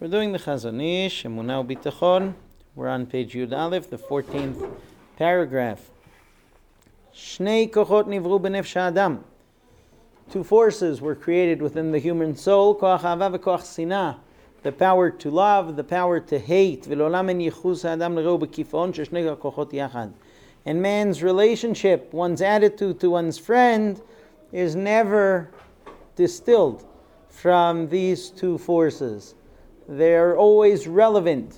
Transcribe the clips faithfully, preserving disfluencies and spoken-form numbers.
We're doing the Chazon Ish, Emunah U'Bitachon. We're on page Yud Aleph, the fourteenth paragraph. Shnei kochot nivru b'nefesh ha'adam. Two forces were created within the human soul, koach ha'ava v'koach sinah. The power to love, the power to hate. V'lolam en yichuz ha'adam l'reu b'kifon sheshnei kochot yachad. And man's relationship, one's attitude to one's friend, is never distilled from these two forces. They're always relevant.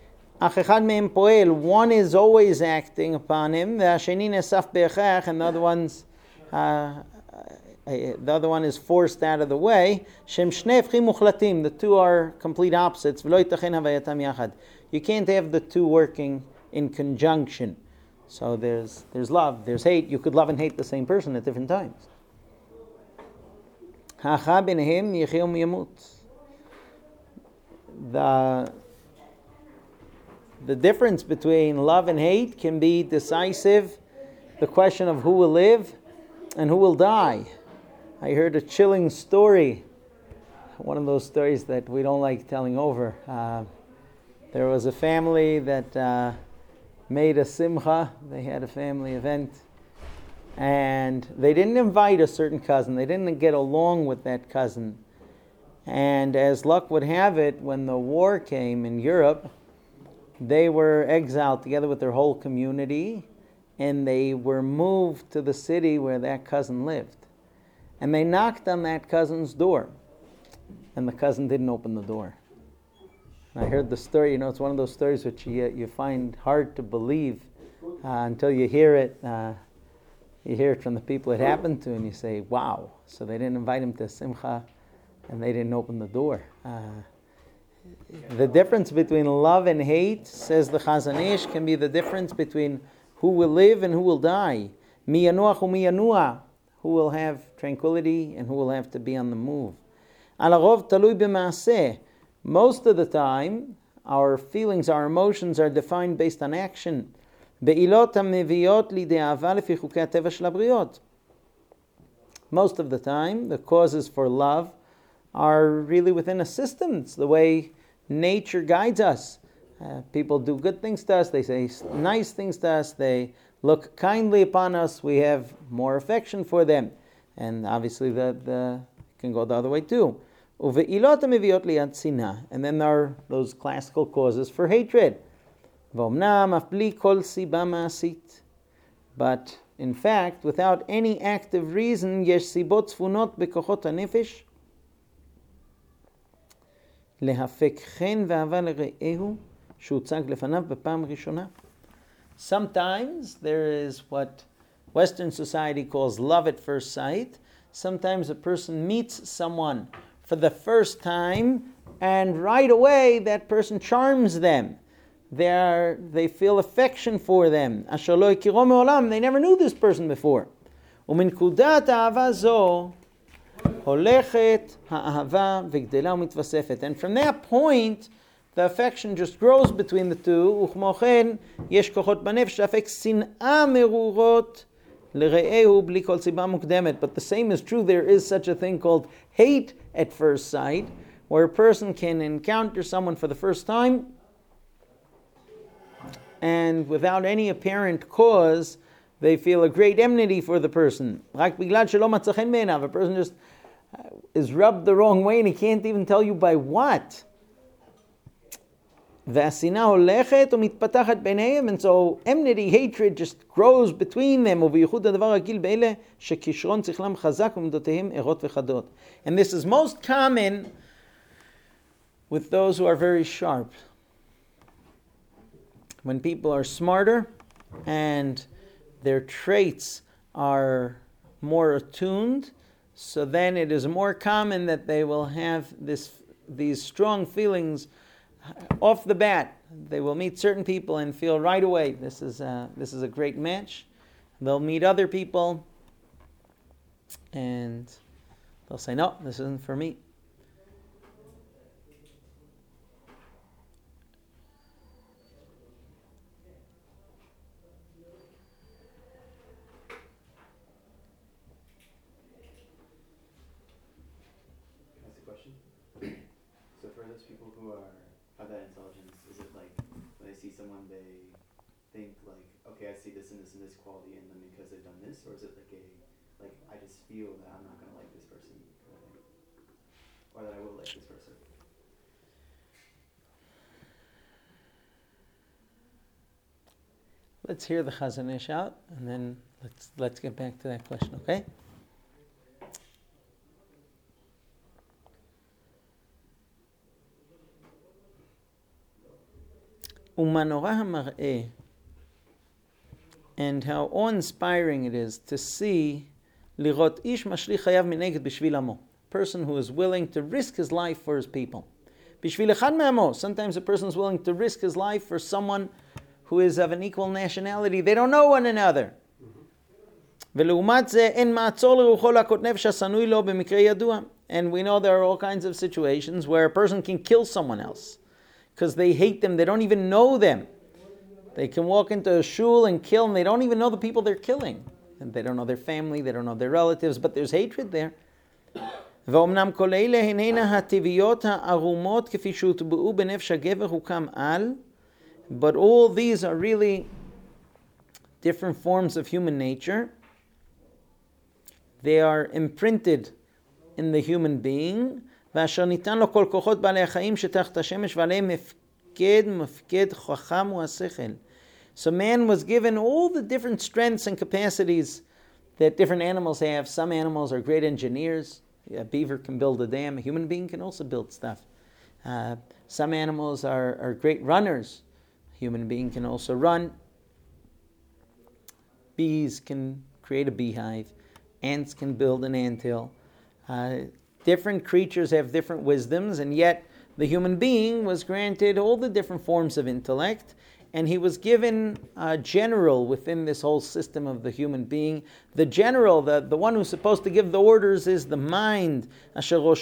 One is always acting upon him, and the other one's uh, the other one is forced out of the way. The two are complete opposites. You can't have the two working in conjunction. So there's there's love, there's hate. You could love and hate the same person at different times. The, the difference between love and hate can be decisive. The question of who will live and who will die. I heard a chilling story, one of those stories that we don't like telling over. Uh, there was a family that uh, made a simcha. They had a family event. And they didn't invite a certain cousin. They didn't get along with that cousin. And as luck would have it, when the war came in Europe, they were exiled together with their whole community, and they were moved to the city where that cousin lived. And they knocked on that cousin's door, and the cousin didn't open the door. And I heard the story. You know, it's one of those stories which you, you find hard to believe uh, until you hear it. Uh, you hear it from the people it happened to, and you say, wow. So they didn't invite him to Simcha, and they didn't open the door. Uh, the difference between love and hate, says the Chazon Ish, can be the difference between who will live and who will die. Mi yanuach u mi yanua, who will have tranquility and who will have to be on the move. Al harov talui b'maaseh. Most of the time, our feelings, our emotions are defined based on action. Be'ilot ha'meviot lidei ahava lefi chukei hateva shel habriot. Most of the time, the causes for love are really within a system. It's the way nature guides us. Uh, people do good things to us. They say nice things to us. They look kindly upon us. We have more affection for them. And obviously that the, can go the other way too. And then there are those classical causes for hatred. But in fact, without any active reason, yesh sibot tzfunot bekochot hanefesh להפק חן ואהבה לרעהו שהוצג לפניו בפעם ראשונה. Sometimes there is what Western society calls love at first sight. Sometimes a person meets someone for the first time and right away that person charms them. They are, they feel affection for them. אשר לא הכירו מעולם, they never knew this person before. ומנקודת אהבה זו הולכת האהבה וגדלה ומתווספת. And from that point, the affection just grows between the two. וכמו כן, יש כוחות בנפש להפק שנאה מרורות לרעהו בלי כל סיבה מוקדמת. But the same is true. There is such a thing called hate at first sight, where a person can encounter someone for the first time, and without any apparent cause, they feel a great enmity for the person. רק בגלל שלא מצא חן בעיניו. A person just is rubbed the wrong way and he can't even tell you by what. והשנאה הולכת ומתפתחת ביניהם, and so enmity, hatred just grows between them. ובייחוד הדבר רגיל באלה שכישרון שכלם חזק ומידותיהם ערות וחדות. And this is most common with those who are very sharp. When people are smarter and their traits are more attuned, so then it is more common that they will have this these strong feelings off the bat. They will meet certain people and feel right away, this is a, this is a great match. They'll meet other people and they'll say, no, this isn't for me. So for those people who are have that intelligence, is it like when they see someone they think like, okay, I see this and this and this quality in them because they've done this, or is it like a like I just feel that I'm not gonna like this person kind of thing, or that I will like this person? Let's hear the Chazon Ish out, and then let's let's get back to that question, okay? Umanora hamar'eh, and how awe-inspiring it is to see lirot ish mashlich chayav mineged b'shvil amo, person who is willing to risk his life for his people. B'shvil echad me'amo, sometimes a person is willing to risk his life for someone who is of an equal nationality. They don't know one another. And we know there are all kinds of situations where a person can kill someone else because they hate them. They don't even know them. They can walk into a shul and kill them. They don't even know the people they're killing. And they don't know their family. They don't know their relatives. But there's hatred there. ואומנם כל אלה היננה הטבעיות הערומות כפי שהוטבעו בנפש הגבר הוקם על. But all these are really different forms of human nature. They are imprinted in the human being. ואשר ניתן לו כל כוחות בעלי החיים שתחת השמש ועליהם מפקד מפקד חכם הוא השכל. So man was given all the different strengths and capacities that different animals have. Some animals are great engineers. A beaver can build a dam. A human being can also build stuff. Uh, some animals are, are great runners. A human being can also run. Bees can create a beehive. Ants can build an anthill. Uh, different creatures have different wisdoms, and yet the human being was granted all the different forms of intellect, and he was given a general within this whole system of the human being. The general, the, the one who's supposed to give the orders, is the mind. But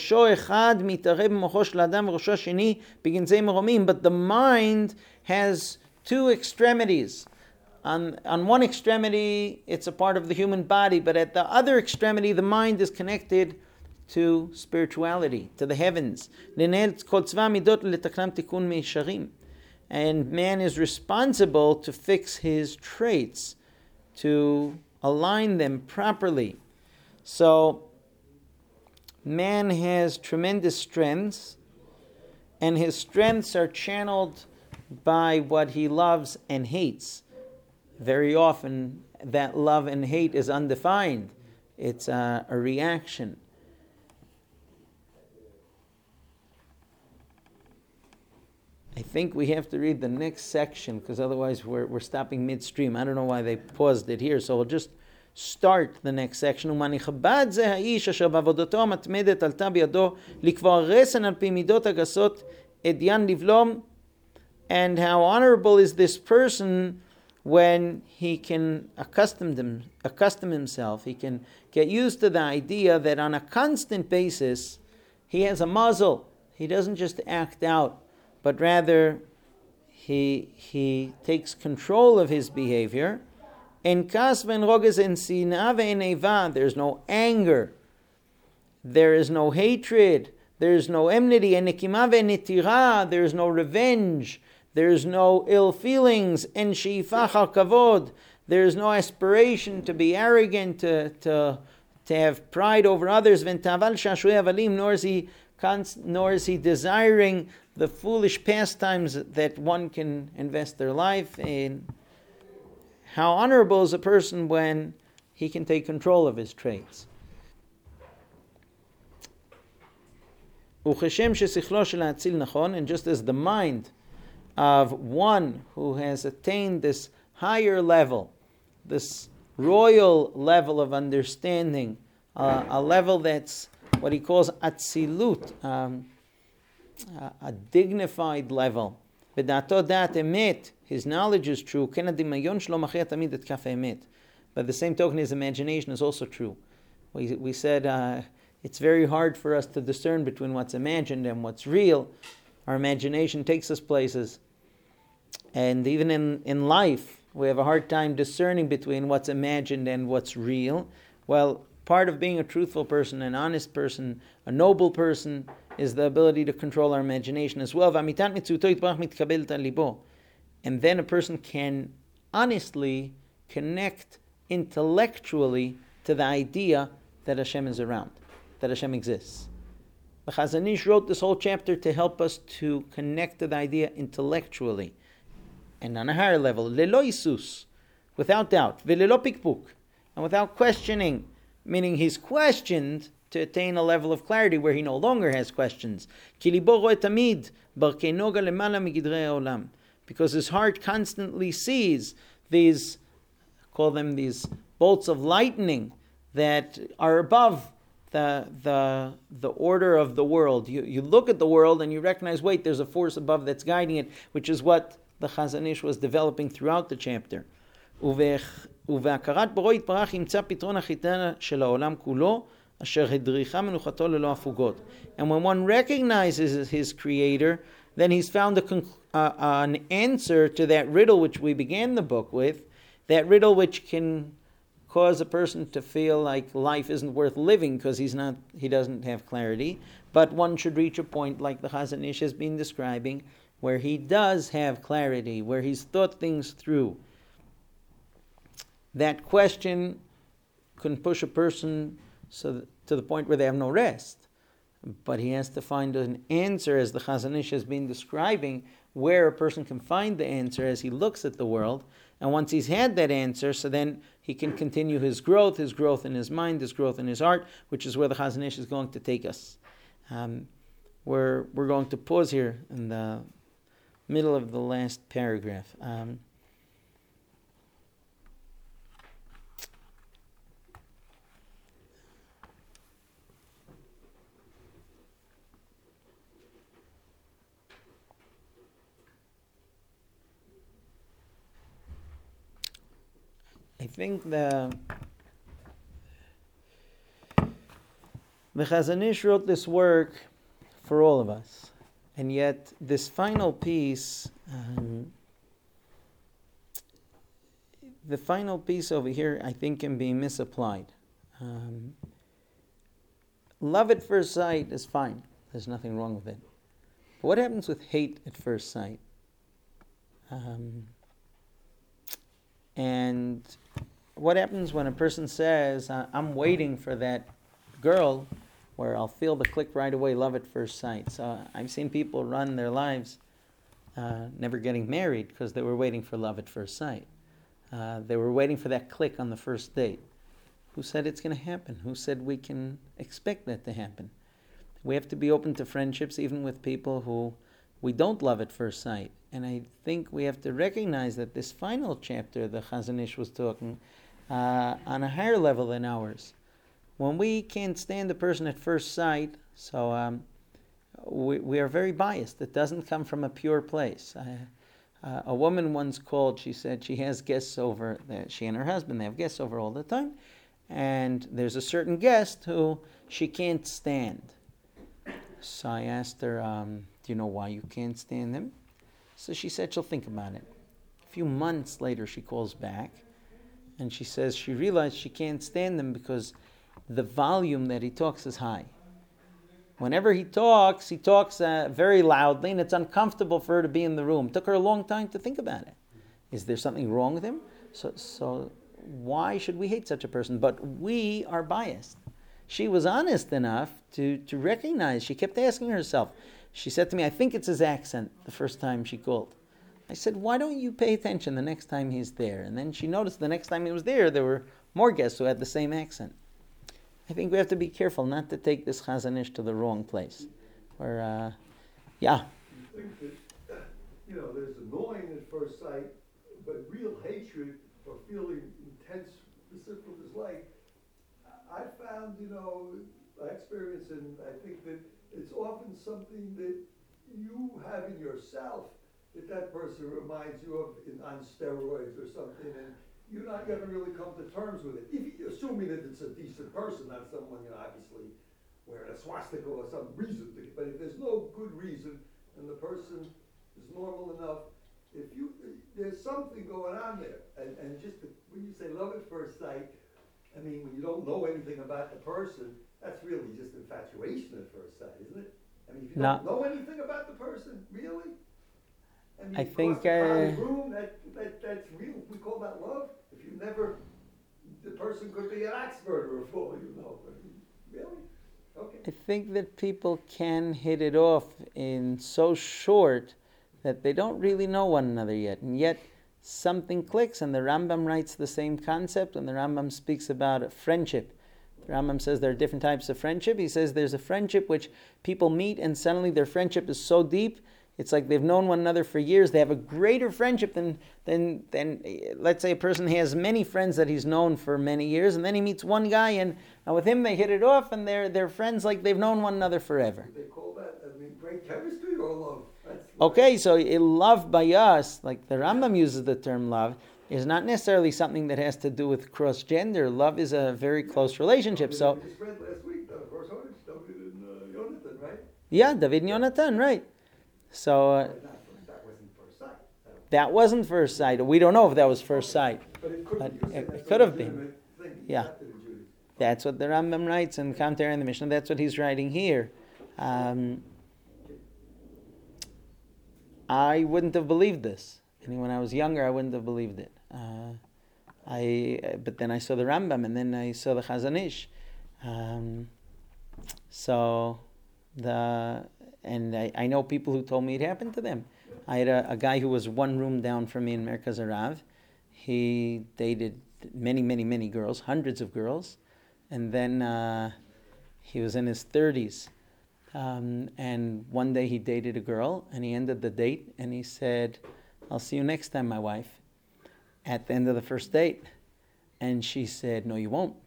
the mind has two extremities. On, on one extremity, it's a part of the human body, but at the other extremity, the mind is connected to spirituality, to the heavens. And man is responsible to fix his traits, to align them properly. So, man has tremendous strengths, and his strengths are channeled by what he loves and hates. Very often, that love and hate is undefined. It's a, a reaction. I think we have to read the next section because otherwise we're, we're stopping midstream. I don't know why they paused it here, so we'll just start the next section. ומנכבד זה האיש אשר בעבודתו המתמדת עלתה בידו לקבוע רסן על פי מידות הגסות אדיין לבלום. And how honorable is this person when he can accustom, them, accustom himself, he can get used to the idea that on a constant basis he has a muzzle. He doesn't just act out, but rather he he takes control of his behavior. En kas ven roges en sina ve'en eva, there's no anger, there is no hatred, there is no enmity. En nekima ve'en netira, there is no revenge, there is no ill feelings. En sheifach al kavod, there is no aspiration to be arrogant, to to to have pride over others. Ven taval shashui avalim, nor is he nor is he desiring the foolish pastimes that one can invest their life in. How honorable is a person when he can take control of his traits. And just as the mind of one who has attained this higher level, this royal level of understanding, uh, a level that's what he calls atzilut, um, a, a dignified level. B'dato dat emet, his knowledge is true. But the same token, his imagination is also true. We we said uh, it's very hard for us to discern between what's imagined and what's real. Our imagination takes us places. And even in, in life, we have a hard time discerning between what's imagined and what's real. Well, part of being a truthful person, an honest person, a noble person, is the ability to control our imagination as well. And then a person can honestly connect intellectually to the idea that Hashem is around, that Hashem exists. The Chazon Ish wrote this whole chapter to help us to connect to the idea intellectually and on a higher level, lelo isus, without doubt, velelo pikpuk, and without questioning, meaning he's questioned to attain a level of clarity where he no longer has questions. Because his heart constantly sees these, call them these bolts of lightning that are above the the the order of the world. You you look at the world and you recognize, wait, there's a force above that's guiding it, which is what the Chazon Ish was developing throughout the chapter. ובהכרת בוראו יתברך ימצא פתרון החיטה של העולם כולו, אשר הדריכה מנוחתו ללא הפוגות. And when one recognizes his creator, then he's found a conc- uh, an answer to that riddle which we began the book with, that riddle which can cause a person to feel like life isn't worth living because he's not, he doesn't have clarity. But one should reach a point like the Chazon Ish has been describing, where he does have clarity, where he's thought things through. That question can push a person so that, to the point where they have no rest. But he has to find an answer, as the Chazon Ish has been describing, where a person can find the answer as he looks at the world. And once he's had that answer, so then he can continue his growth, his growth in his mind, his growth in his heart, which is where the Chazon Ish is going to take us. Um, we're, we're going to pause here in the middle of the last paragraph. Um, I think the the Chazon Ish wrote this work for all of us, and yet this final piece, um, the final piece over here, I think can be misapplied. Um, love at first sight is fine; there's nothing wrong with it. But what happens with hate at first sight? Um, and what happens when a person says, I'm waiting for that girl where I'll feel the click right away, love at first sight. So I've seen people run their lives uh, never getting married because they were waiting for love at first sight. Uh, they were waiting for that click on the first date. Who said it's going to happen? Who said we can expect that to happen? We have to be open to friendships even with people who we don't love at first sight. And I think we have to recognize that this final chapter the Chazon Ish was talking uh, on a higher level than ours. When we can't stand a person at first sight, so um, we, we are very biased. It doesn't come from a pure place. Uh, uh, a woman once called, she said she has guests over, uh, she and her husband, they have guests over all the time, and there's a certain guest who she can't stand. So I asked her, um, do you know why you can't stand them? So she said she'll think about it. A few months later, she calls back, and she says she realized she can't stand them because the volume that he talks is high. Whenever he talks, he talks uh, very loudly, and it's uncomfortable for her to be in the room. It took her a long time to think about it. Is there something wrong with him? So, so why should we hate such a person? But we are biased. She was honest enough to, to recognize. She kept asking herself. She said to me, I think it's his accent, the first time she called. I said, why don't you pay attention the next time he's there? And then she noticed the next time he was there, there were more guests who had the same accent. I think we have to be careful not to take this Chazon Ish to the wrong place. Or, uh, yeah. You think that, you know, there's annoying at first sight, but real hatred or feeling intense reciprocal dislike, I found, you know, I experience, and I think that it's often something that you have in yourself that that person reminds you of in, on steroids or something, and you're not going to really come to terms with it. If you, assuming that it's a decent person, not someone, you know, obviously wearing a swastika or some reason. To, but if there's no good reason and the person is normal enough, if you there's something going on there, and and just to, when you say love at first sight, I mean when you don't know anything about the person, that's really just infatuation at first sight, isn't it? I mean, if you No. don't know anything about the person, really? I mean, I think, across the crowded uh, room, that, that, that's real. We call that love. If you never, the person could be an axe murderer for all you know. I mean, really? Okay. I think that people can hit it off in so short that they don't really know one another yet, and yet something clicks, and the Rambam writes the same concept, and the Rambam speaks about friendship. The Rambam says there are different types of friendship. He says there's a friendship which people meet, and suddenly their friendship is so deep, it's like they've known one another for years. They have a greater friendship than, than, than let's say a person has many friends that he's known for many years, and then he meets one guy, and, and with him they hit it off, and they're, they're friends like they've known one another forever. They call that, I mean, great chemistry or love? That's Okay, so it, love by us, like the Rambam uses the term love, is not necessarily something that has to do with cross-gender. Love is a very close relationship. So, we just read last week, the first one is David and uh, Jonathan, right? yeah, David and Yonatan, right. So, uh, But not- that wasn't first sight. That- that wasn't first sight. We don't know if that was first sight. But it could, But you said it- that's it could a have been. legitimate thing. Yeah. Accepted in Judaism. That's what the Rambam writes in commentary on the Mishnah. That's what he's writing here. Um, I wouldn't have believed this. I mean, when I was younger, I wouldn't have believed it. Uh, I, but then I saw the Rambam, and then I saw the Chazon Ish. Um, so the and I, I know people who told me it happened to them. I had a, a guy who was one room down from me in Merkaz Arav. He dated many, many, many girls, hundreds of girls, and then uh, he was in his thirties. Um, and one day he dated a girl, and he ended the date, and he said, "I'll see you next time, my wife," at the end of the first date. And she said, "No, you won't."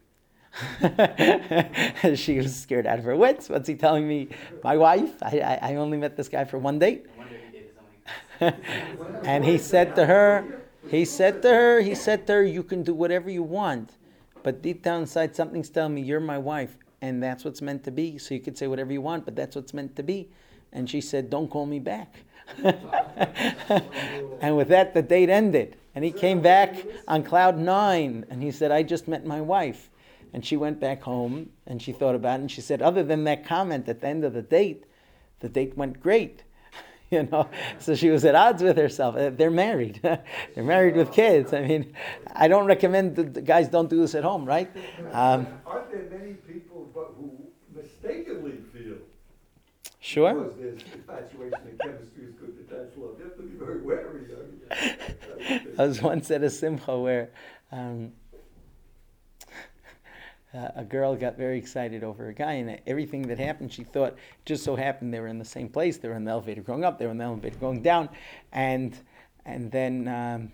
She was scared out of her wits. What's he telling me? My wife? I, I, I only met this guy for one date. I wonder if he dated somebody. And he said to her, he said to her, he said to her, "You can do whatever you want, but deep down inside something's telling me you're my wife, and that's what's meant to be. So you could say whatever you want, but that's what's meant to be." And she said, "Don't call me back." And with that, the date ended. And he came back on cloud nine, and he said, "I just met my wife." And she went back home, and she thought about it, and she said, other than that comment at the end of the date, the date went great. You know, so she was at odds with herself. Uh, They're married. They're married with kids. I mean, I don't recommend that the guys don't do this at home, right? Um, Aren't there many people but who mistakenly feel sure. because there's infatuation and chemistry is good that that's love? You have to be very wary. I mean, I was once at a simcha where um, uh, a girl got very excited over a guy, and everything that happened, she thought, just so happened they were in the same place. They were in the elevator going up, they were in the elevator going down, and and then um,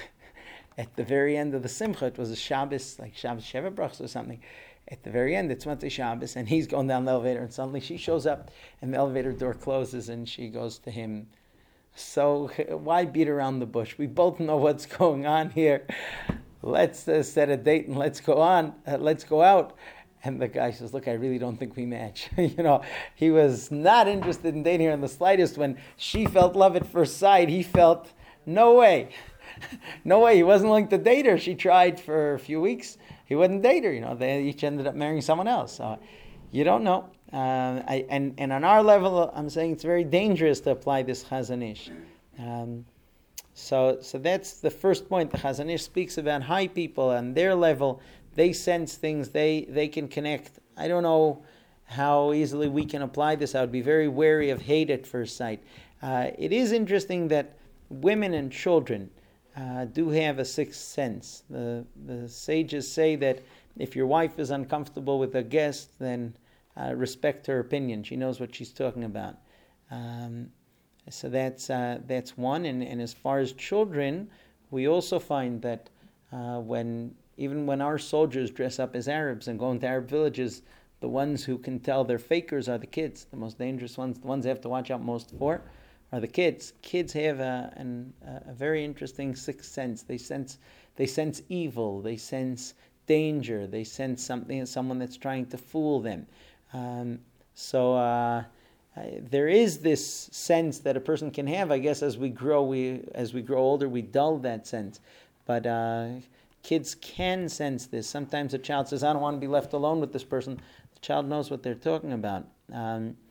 at the very end of the simcha, it was a Shabbos, like Shabbos Sheva Brachos or something. At the very end, it's Motzei Shabbos, and he's going down the elevator, and suddenly she shows up, and the elevator door closes, and she goes to him, "So why beat around the bush? We both know what's going on here. Let's uh, set a date and let's go on. Uh, let's go out." And the guy says, "Look, I really don't think we match." You know, he was not interested in dating her in the slightest. When she felt love at first sight, he felt, no way. No way. He wasn't willing to date her. She tried for a few weeks. He wouldn't date her. You know, they each ended up marrying someone else. So you don't know. Uh, I, and, and on our level, I'm saying it's very dangerous to apply this Chazon Ish. Um, so, so that's the first point. The Chazon Ish speaks about high people on their level. They sense things. They they can connect. I don't know how easily we can apply this. I would be very wary of hate at first sight. Uh, it is interesting that women and children uh, do have a sixth sense. The the sages say that if your wife is uncomfortable with a guest, then uh, respect her opinion. She knows what she's talking about. Um, so that's uh, that's one. And, and as far as children, we also find that uh, when even when our soldiers dress up as Arabs and go into Arab villages, the ones who can tell they're fakers are the kids. The most dangerous ones, the ones they have to watch out most for, are the kids. Kids have a, an, a very interesting sixth sense. They sense they sense evil. They sense danger. They sense something, someone that's trying to fool them. Um, so uh, there is this sense that a person can have. I guess as we grow, we as we grow older, we dull that sense. But uh, kids can sense this. Sometimes a child says, "I don't want to be left alone with this person." The child knows what they're talking about. Um,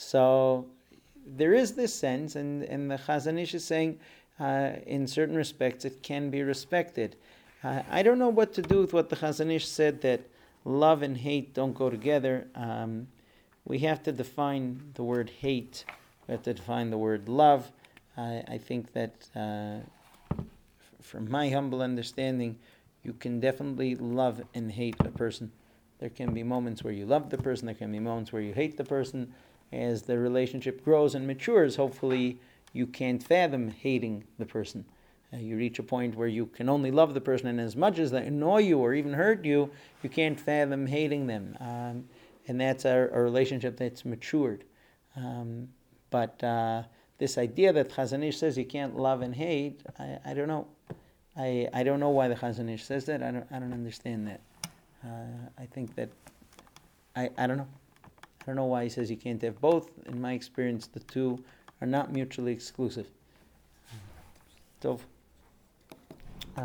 So there is this sense, and, and the Chazon Ish is saying, uh, in certain respects, it can be respected. Uh, I don't know what to do with what the Chazon Ish said, that love and hate don't go together. Um, we have to define the word hate. We have to define the word love. I, I think that, uh, f- from my humble understanding, you can definitely love and hate a person. There can be moments where you love the person, there can be moments where you hate the person. As the relationship grows and matures, hopefully you can't fathom hating the person. Uh, you reach a point where you can only love the person, and as much as they annoy you or even hurt you, you can't fathom hating them. Um, and that's a, a relationship that's matured. Um, but uh, this idea that Chazon Ish says you can't love and hate, I, I don't know. I, I don't know why the Chazon Ish says that. I don't I don't understand that. Uh, I think that I, I don't know. I don't know why he says you can't have both. In my experience, the two are not mutually exclusive. Tov.